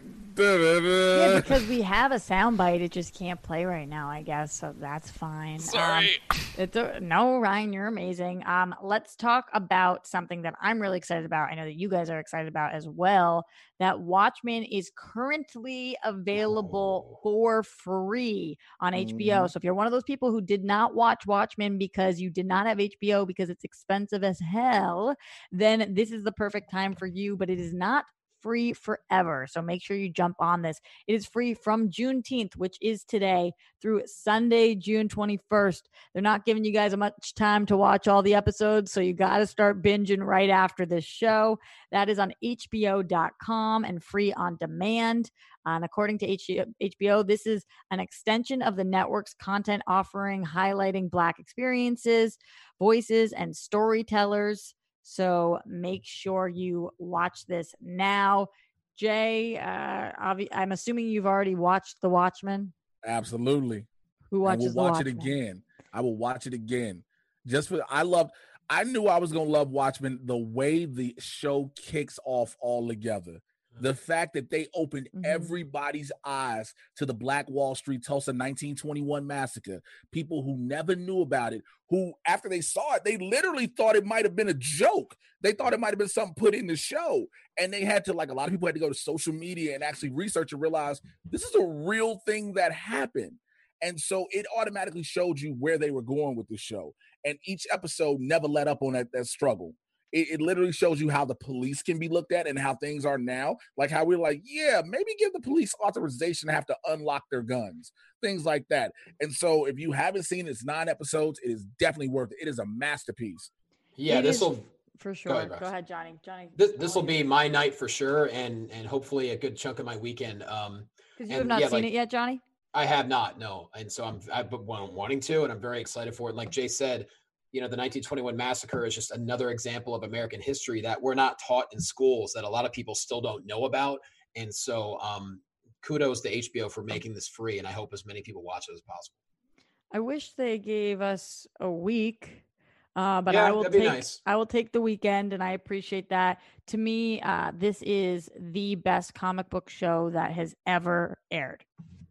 Yeah, because we have a soundbite, it just can't play right now, I guess. So that's fine. Sorry. Um, it's a, no, Ryan, you're amazing. Um, let's talk about something that I'm really excited about. I know that you guys are excited about as well. That Watchmen is currently available for free on H B O. Mhm. So if you're one of those people who did not watch Watchmen because you did not have H B O because it's expensive as hell, then this is the perfect time for you. But it is not free forever. So make sure you jump on this. It is free from Juneteenth, which is today, through Sunday, June twenty-first. They're not giving you guys much time to watch all the episodes, so you got to start binging right after this show. That is on H B O dot com and free on demand. And according to H B O, this is an extension of the network's content offering, highlighting Black experiences, voices, and storytellers. So make sure you watch this now. Jay, uh, I'm assuming you've already watched The Watchmen. Absolutely. Who watches I will watch The it Watchmen? again. I will watch it again. Just for I love I knew I was gonna love Watchmen the way the show kicks off all together. The fact that they opened Mhm. everybody's eyes to the Black Wall Street Tulsa nineteen twenty-one massacre. People who never knew about it, who after they saw it, they literally thought it might have been a joke. They thought it might have been something put in the show. And they had to, like a lot of people had to go to social media and actually research and realize this is a real thing that happened. And so it automatically showed you where they were going with the show. And each episode never let up on that, that struggle. It, it literally shows you how the police can be looked at and how things are now. Like how we're like, yeah, maybe give the police authorization to have to unlock their guns, things like that. And so if you haven't seen it, it's nine episodes. It is definitely worth it. It is a masterpiece. Yeah, It this is- will For sure. Go Go ahead, ahead, Rox. Johnny. Johnny. this this will be my night for sure, and and hopefully a good chunk of my weekend. Um, Because you have and not yeah, seen like- it yet, Johnny? I have not, no. And so I'm I've been wanting to, and I'm very excited for it. Like Jay said, you know, the nineteen twenty-one massacre is just another example of American history that we're not taught in schools, that a lot of people still don't know about. And so um, kudos to H B O for making this free, and I hope as many people watch it as possible. I wish they gave us a week, uh, but Yeah, I will that'd be take nice. I will take the weekend, and I appreciate that. To me, uh, this is the best comic book show that has ever aired.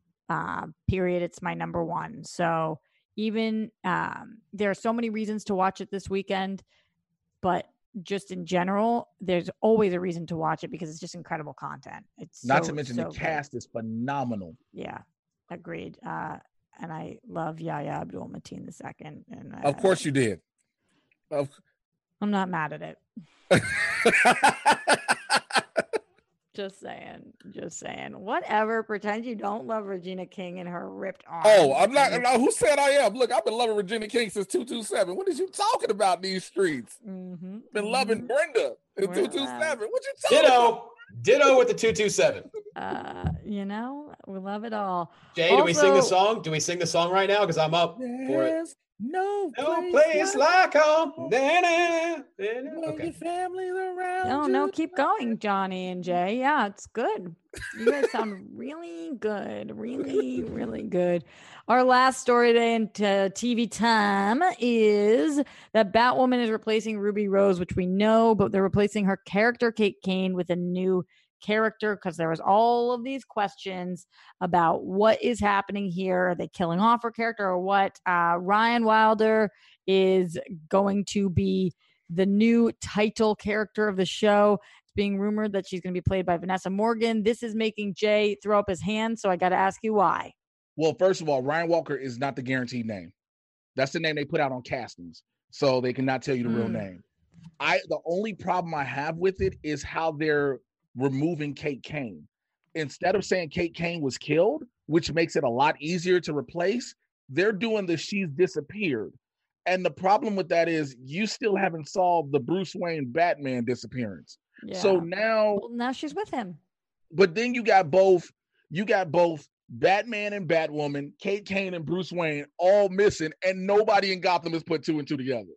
Uh, period. It's my number one. So even um, there are so many reasons to watch it this weekend, but just in general, there's always a reason to watch it because it's just incredible content. It's Not so, to mention so the good. cast is phenomenal. Yeah, agreed. Uh, and I love Yahya Abdul Mateen the second. And uh, Of course you did. Of I'm not mad at it. Just saying, just saying. Whatever. Pretend you don't love Regina King and her ripped arm. Oh, I'm not. No, who said I am? Look, I've been loving Regina King since two two seven. What is you talking about in these streets? Mm-hmm. Been loving Brenda in We're two two seven. What you talking about? Ditto. Ditto with the two two seven. Uh, you know, we love it all. Jay, also, do we sing the song? Do we sing the song right now? Because I'm up for it. No, No place like home. Okay. Your family's around. No, no, keep going, Johnny and Jay. Yeah, it's good. You guys sound really good. Really, really good. Our last story today into T V time is that Batwoman is replacing Ruby Rose, which we know, but they're replacing her character, Kate Kane, with a new character because there was all of these questions about what is happening here. Are they killing off her character or what? Uh, Ryan Wilder is going to be the new title character of the show. It's being rumored that she's going to be played by Vanessa Morgan. This is making Jay throw up his hand, so I got to ask you why. Well, first of all, Ryan Walker is not the guaranteed name. That's the name they put out on castings, so they cannot tell you the mm. real name. I the only problem I have with it is how they're removing Kate Kane. Instead of saying Kate Kane was killed, which makes it a lot easier to replace, they're doing the she's disappeared. And the problem with that is you still haven't solved the Bruce Wayne Batman disappearance. Yeah. So now well, now she's with him. But then you got both you got both Batman and Batwoman, Kate Kane and Bruce Wayne all missing, and nobody in Gotham has put two and two together.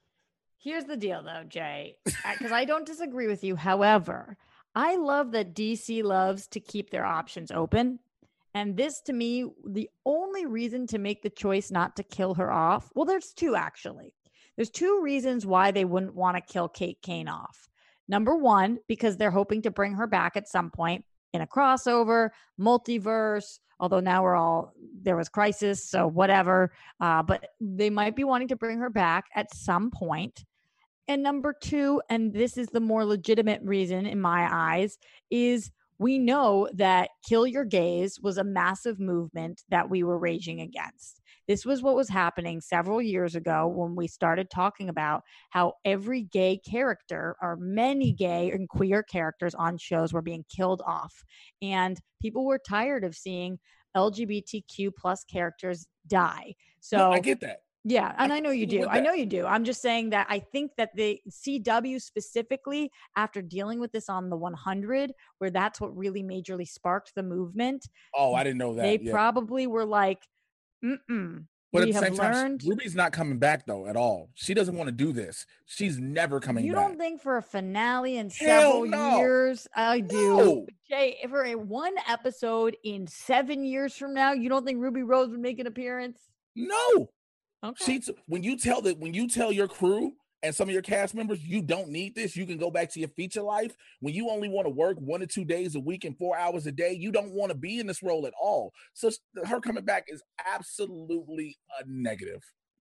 Here's the deal though, Jay, because I don't disagree with you. However, I love that D C loves to keep their options open. And this, to me, the only reason to make the choice not to kill her off, well, there's two, actually. There's two reasons why they wouldn't want to kill Kate Kane off. Number one, because they're hoping to bring her back at some point in a crossover, multiverse, although now we're all, there was Crisis, so whatever. Uh, but they might be wanting to bring her back at some point. And number two, and this is the more legitimate reason in my eyes, is we know that Kill Your Gays was a massive movement that we were raging against. This was what was happening several years ago when we started talking about how every gay character or many gay and queer characters on shows were being killed off. And people were tired of seeing L G B T Q plus characters die. So no, I get that. Yeah, and I know you do. I know you do. I'm just saying that I think that the C W specifically, after dealing with this on the one hundred, where that's what really majorly sparked the movement. Oh, I didn't know that. They yeah. probably were like, mm-mm. But we at the have same learned. time, Ruby's not coming back, though, at all. She doesn't want to do this. She's never coming you back. You don't think for a finale in Hell several no. years? I do. No. Jay, for a one episode in seven years from now, you don't think Ruby Rose would make an appearance? No. Okay. She's, when you tell that, when you tell your crew and some of your cast members, you don't need this, you can go back to your feature life. When you only want to work one or two days a week and four hours a day, you don't want to be in this role at all. So her coming back is absolutely a negative.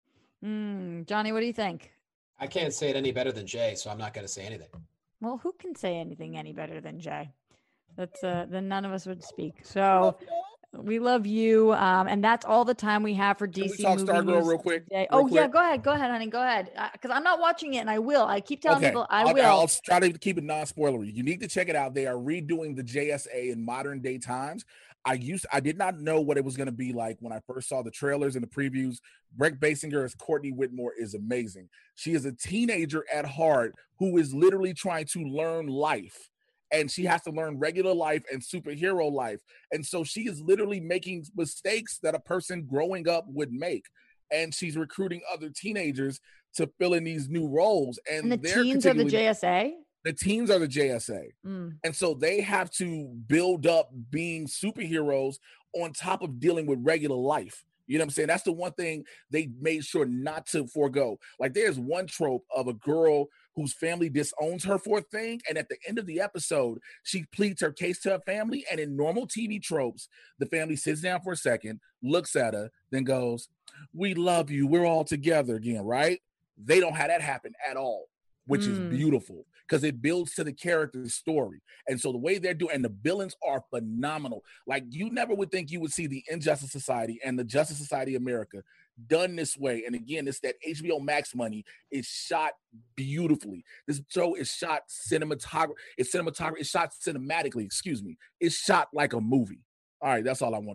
Mm, Johnny, what do you think? I can't say it any better than Jay, so I'm not going to say anything. Well, who can say anything any better than Jay? That's uh, then none of us would speak. So. We love you, um, and that's all the time we have for D C. Can we talk movie Stargirl news real quick? Today. Real oh quick. yeah, go ahead, go ahead, honey, go ahead. Because uh, I'm not watching it, and I will. I keep telling okay. people I I'll, will. I'll try to keep it non-spoilery. You need to check it out. They are redoing the J S A in modern day times. I used, I did not know what it was going to be like when I first saw the trailers and the previews. Brett Basinger as Courtney Whitmore is amazing. She is a teenager at heart who is literally trying to learn life. And she has to learn regular life and superhero life. And so she is literally making mistakes that a person growing up would make. And she's recruiting other teenagers to fill in these new roles. And, and the they're teens are the J S A? The teens are the J S A. Mm. And so they have to build up being superheroes on top of dealing with regular life. You know what I'm saying? That's the one thing they made sure not to forego. Like there's one trope of a girl whose family disowns her for a thing, and at the end of the episode, she pleads her case to her family, and in normal T V tropes, the family sits down for a second, looks at her, then goes, "We love you, we're all together again," right? They don't have that happen at all, which mm. is beautiful, because it builds to the character's story. And so the way they're doing, and the villains are phenomenal. Like you never would think you would see the Injustice Society and the Justice Society of America done this way. And again, it's that H B O Max money. Is shot beautifully. This show is shot cinematography. It's cinematography. It's shot cinematically. Excuse me. It's shot like a movie. All right, that's all I want to say.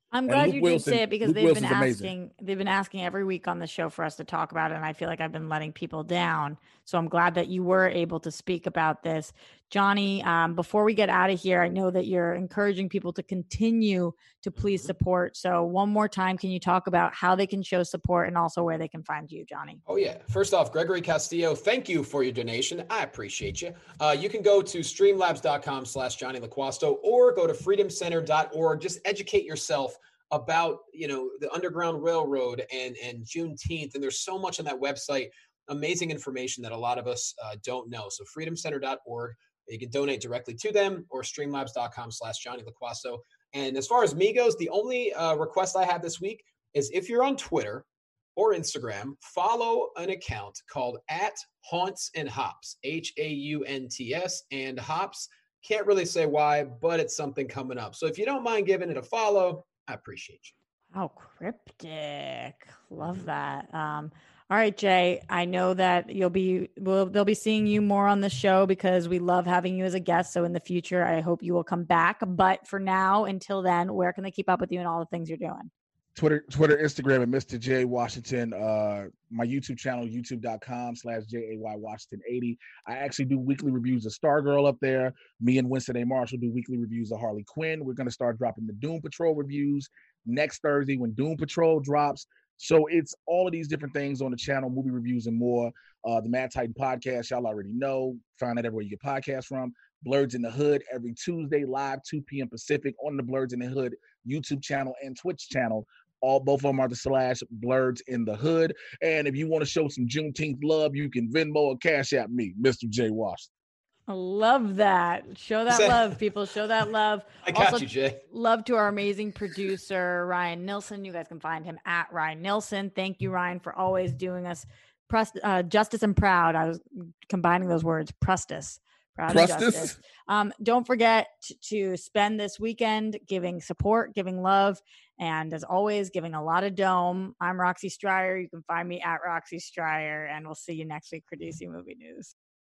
I'm And glad Luke you Wilson- did say it because Luke they've Wilson's been amazing. asking they've been asking every week on the show for us to talk about it, and I feel like I've been letting people down. So I'm glad that you were able to speak about this. Johnny, um, before we get out of here, I know that you're encouraging people to continue to please support. So one more time, can you talk about how they can show support and also where they can find you, Johnny? Oh, yeah. First off, Gregory Castillo, thank you for your donation. I appreciate you. Uh, you can go to streamlabs.com slash Johnny LaQuasto or go to freedom center dot org. Just educate yourself about, you know, the Underground Railroad and, and Juneteenth. And there's so much on that website, amazing information that a lot of us uh, don't know. So freedom center dot org. You can donate directly to them or streamlabs.com slash Johnny LaQuasto. And as far as me goes, the only uh, request I have this week is if you're on Twitter or Instagram, follow an account called at Haunts and Hops, H A U N T S and Hops. Can't really say why, but it's something coming up. So if you don't mind giving it a follow, I appreciate you. Oh, cryptic. Love that. Um, all right, Jay, I know that you'll be, we'll, they'll be seeing you more on the show because we love having you as a guest. So in the future, I hope you will come back. But for now, until then, where can they keep up with you and all the things you're doing? Twitter, Twitter, Instagram at Mister J Washington. Uh, my YouTube channel, youtube.com slash J A Y Washington eighty. I actually do weekly reviews of Stargirl up there. Me and Winston A. Marshall do weekly reviews of Harley Quinn. We're going to start dropping the Doom Patrol reviews next Thursday when Doom Patrol drops. So it's all of these different things on the channel, movie reviews and more. Uh, the Mad Titan podcast, y'all already know. Find out everywhere you get podcasts from. Blurs in the Hood every Tuesday, live two p.m. Pacific on the Blurs in the Hood YouTube channel and Twitch channel. All both of them are the slash Blurs in the Hood. And if you want to show some Juneteenth love, you can Venmo or Cash App me, Mister J Washington. I love that. Show that love, people. Show that love. I got also, you, Jay. Love to our amazing producer, Ryan Nilsson. You guys can find him at Ryan Nilsson. Thank you, Ryan, for always doing us press, uh, justice and proud. I was combining those words, Prustus. Proud and justice. Um, don't forget to, to spend this weekend giving support, giving love, and as always, giving a lot of dome. I'm Roxy Stryer. You can find me at Roxy Stryer, and we'll see you next week for D C Movie News.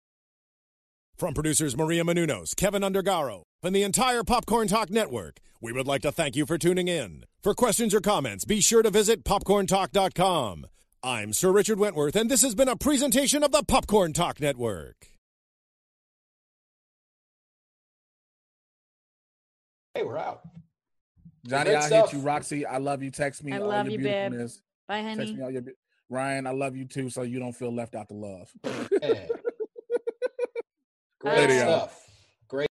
From producers Maria Menounos, Kevin Undergaro, and the entire Popcorn Talk Network, we would like to thank you for tuning in. For questions or comments, be sure to visit popcorn talk dot com. I'm Sir Richard Wentworth, and this has been a presentation of the Popcorn Talk Network. Hey, we're out. Johnny, Great I stuff. hit you. Roxy, I love you. Text me I all love your you, babe. beautifulness. Bye, Text honey. me all your be- Ryan, I love you too, so you don't feel left out the love. Hey. Great Later, y'all. stuff.